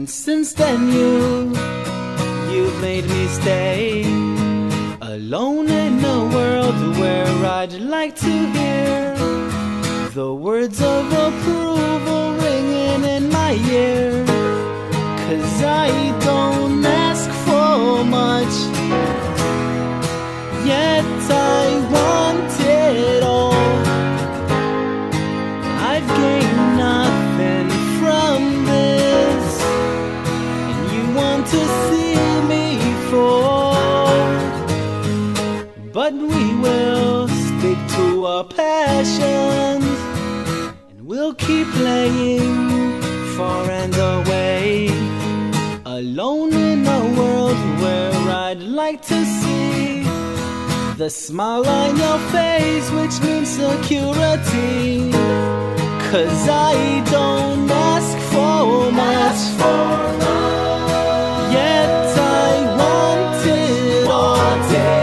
And since then you've made me stay alone in a world where I'd like to hear the words of approval ringing in my ear. 'Cause I don't ask for much, yet I want it all. I've gained nothing from this, and you want to see me fall. But we will stick to our passions, and we'll keep playing far and away, alone in a world where I'd like to see the smile on your face, which means security. 'Cause I don't ask for much, yet I want it all.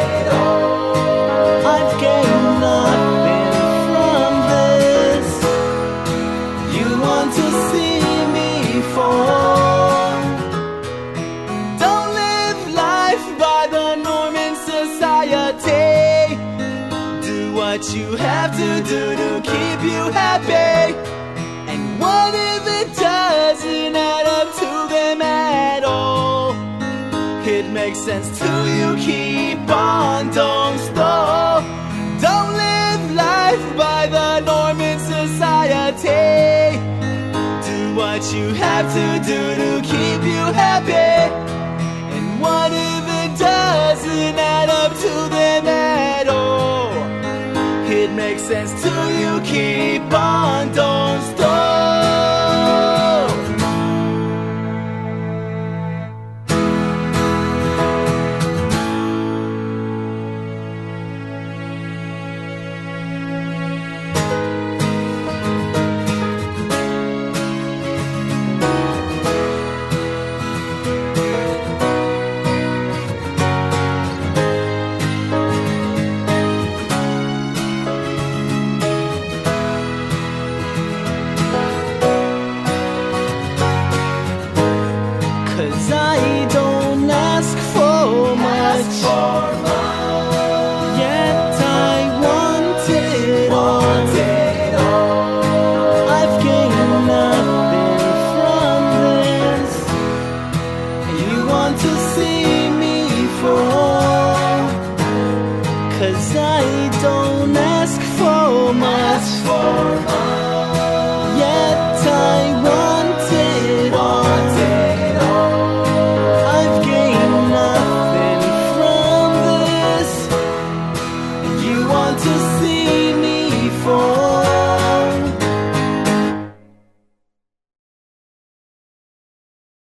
I've gained nothing from this. You want to see me fall. Don't live life by the norm in society. Do what you have to do to keep you happy. And what if it doesn't add up to them at all? It makes sense to you, keep on, don't stop. Don't live life by the norm in society. Do what you have to do to keep you happy. And what if it doesn't add up to them at all? It makes sense to you, keep on, don't stop.